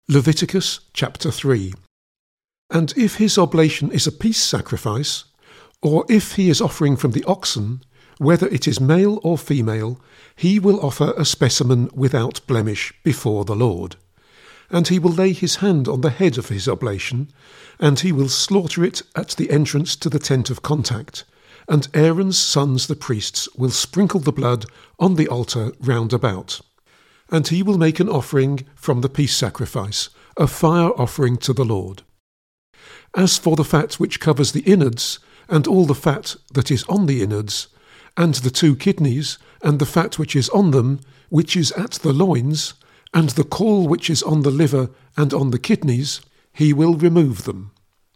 Leviticus chapter 3. And if his oblation is a peace sacrifice, or if he is offering from the oxen, whether it is male or female, he will offer a specimen without blemish before the Lord. And he will lay his hand on the head of his oblation, and he will slaughter it at the entrance to the tent of contact, and Aaron's sons the priests will sprinkle the blood on the altar round about. And he will make an offering from the peace sacrifice, a fire offering to the Lord. As for the fat which covers the innards, and all the fat that is on the innards, and the 2 kidneys, and the fat which is on them, which is at the loins, and the caul which is on the liver and on the kidneys, he will remove them.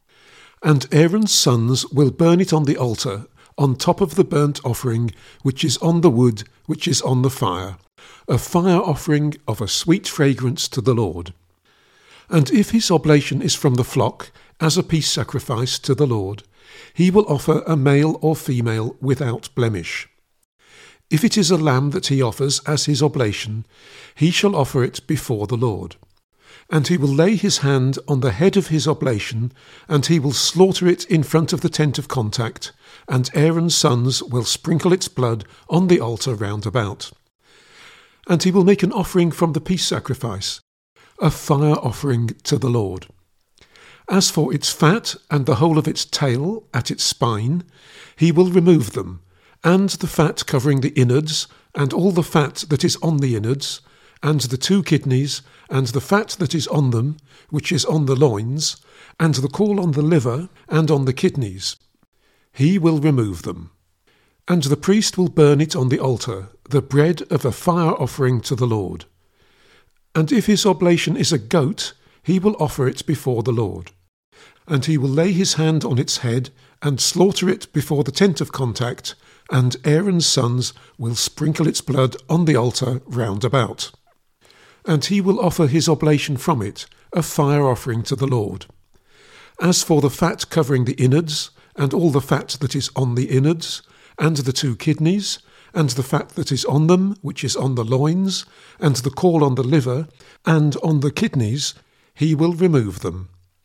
And Aaron's sons will burn it on the altar, on top of the burnt offering which is on the wood which is on the fire, a fire offering of a sweet fragrance to the Lord. And if his oblation is from the flock, as a peace sacrifice to the Lord, he will offer a male or female without blemish. If it is a lamb that he offers as his oblation, he shall offer it before the Lord. And he will lay his hand on the head of his oblation, and he will slaughter it in front of the tent of contact, and Aaron's sons will sprinkle its blood on the altar round about. And he will make an offering from the peace sacrifice, a fire offering to the Lord. As for its fat and the whole of its tail at its spine, he will remove them, and the fat covering the innards, and all the fat that is on the innards, and the 2 kidneys, and the fat that is on them, which is on the loins, and the caul on the liver, and on the kidneys. He will remove them. And the priest will burn it on the altar, the bread of a fire offering to the Lord. And if his oblation is a goat, he will offer it before the Lord. And he will lay his hand on its head, and slaughter it before the tent of contact, and Aaron's sons will sprinkle its blood on the altar round about. And he will offer his oblation from it, a fire offering to the Lord. As for the fat covering the innards, and all the fat that is on the innards, and the 2 kidneys, and the fat that is on them, which is on the loins, and the caul on the liver, and on the kidneys, he will remove them.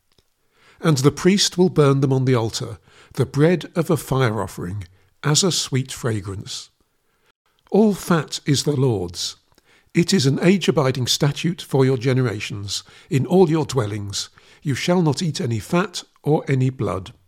And the priest will burn them on the altar, the bread of a fire offering, as a sweet fragrance. All fat is the Lord's. It is an age-abiding statute for your generations. In all your dwellings you shall not eat any fat or any blood.